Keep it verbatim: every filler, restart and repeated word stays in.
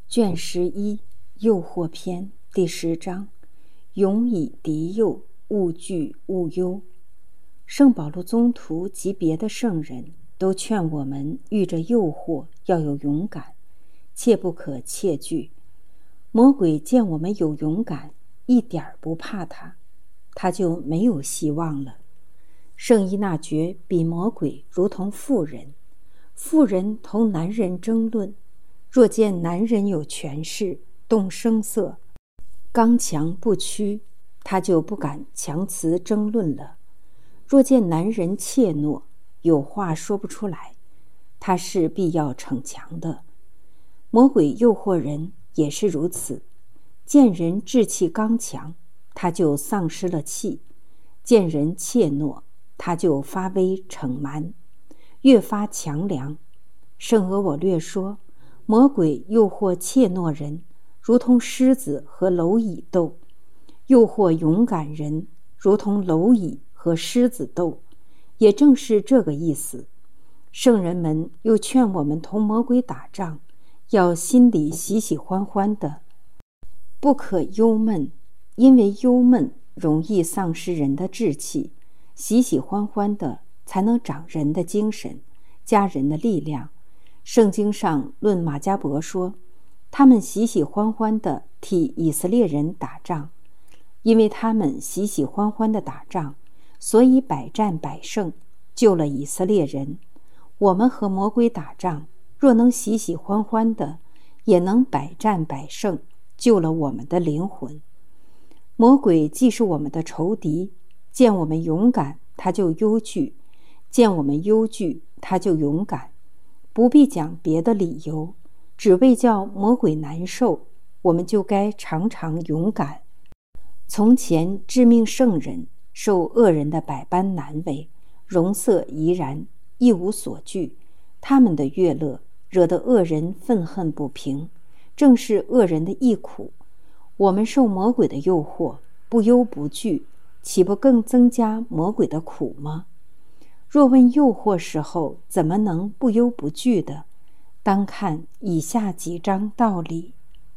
卷十一，诱惑篇，第十章，勇以敌诱，勿惧勿忧。圣保禄宗徒及别的圣人都劝我们遇着诱惑要有勇敢，切不可怯惧。魔鬼见我们有勇敢，一点儿不怕他，他就没有希望了。圣依纳爵比魔鬼如同妇人，妇人同男人争论，若见男人有权势，动声色，刚强不屈，他就不敢强词争论了。若见男人怯懦，有话说不出来，他是必要逞强的。魔鬼诱惑人也是如此，见人志气刚强，他就丧失了气；见人怯懦，他就发威逞蛮，越发强梁。圣俄我略说，魔鬼诱惑怯懦人，如同狮子和蝼蚁斗；诱惑勇敢人，如同蝼蚁和狮子斗。也正是这个意思。圣人们又劝我们同魔鬼打仗，要心里喜喜欢欢的，不可忧闷，因为忧闷容易丧失人的志气，喜喜欢欢的才能长人的精神，加人的力量。圣经上论马加伯说，他们喜喜欢欢地替以色列人打仗，因为他们喜喜欢欢地打仗，所以百战百胜，救了以色列人。我们和魔鬼打仗，若能喜喜欢欢的，也能百战百胜，救了我们的灵魂。魔鬼既是我们的仇敌，见我们勇敢，他就忧惧；见我们忧惧，他就勇敢。不必讲别的理由，只为叫魔鬼难受，我们就该常常勇敢。从前致命圣人受恶人的百般难为，容色怡然，一无所惧，他们的悦乐惹得恶人愤恨不平，正是恶人的一苦。我们受魔鬼的诱惑，不忧不惧，岂不更增加魔鬼的苦吗？若问诱惑时候怎么能不忧不惧的，当看以下几章道理。